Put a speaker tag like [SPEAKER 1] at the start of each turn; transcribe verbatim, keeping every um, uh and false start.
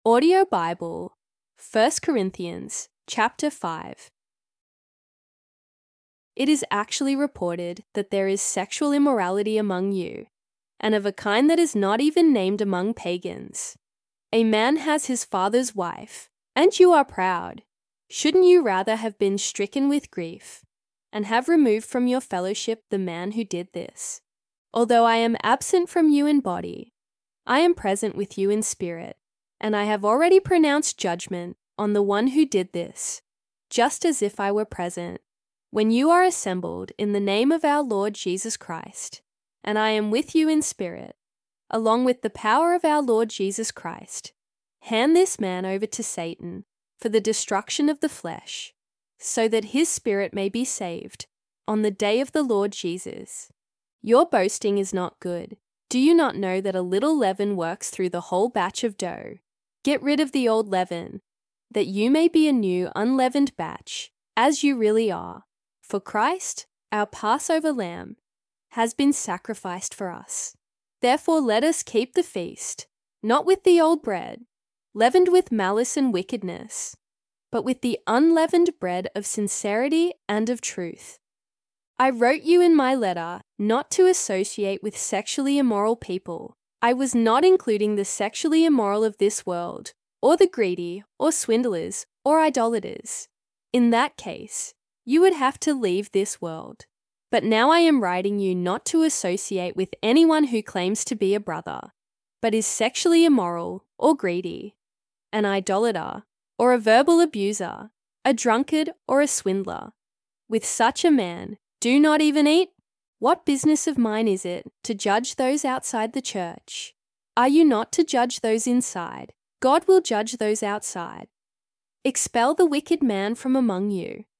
[SPEAKER 1] Audio Bible, First Corinthians chapter five. It is actually reported that there is sexual immorality among you, and of a kind that is not even named among pagans. A man has his father's wife, and you are proud. Shouldn't you rather have been stricken with grief, and have removed from your fellowship the man who did this? Although I am absent from you in body, I am present with you in spirit, and I have already pronounced judgment on the one who did this, just as if I were present. When you are assembled in the name of our Lord Jesus Christ, and I am with you in spirit, along with the power of our Lord Jesus Christ, hand this man over to Satan for the destruction of the flesh, so that his spirit may be saved on the day of the Lord Jesus. Your boasting is not good. Do you not know that a little leaven works through the whole batch of dough? Get rid of the old leaven, that you may be a new unleavened batch, as you really are. For Christ, our Passover lamb, has been sacrificed for us. Therefore let us keep the feast, not with the old bread, leavened with malice and wickedness, but with the unleavened bread of sincerity and of truth. I wrote you in my letter not to associate with sexually immoral people. I was not including the sexually immoral of this world, or the greedy, or swindlers, or idolaters. In that case, you would have to leave this world. But now I am writing you not to associate with anyone who claims to be a brother, but is sexually immoral, or greedy, an idolater, or a verbal abuser, a drunkard, or a swindler. With such a man, do not even eat. What business of mine is it to judge those outside the church? Are you not to judge those inside? God will judge those outside. Expel the wicked man from among you.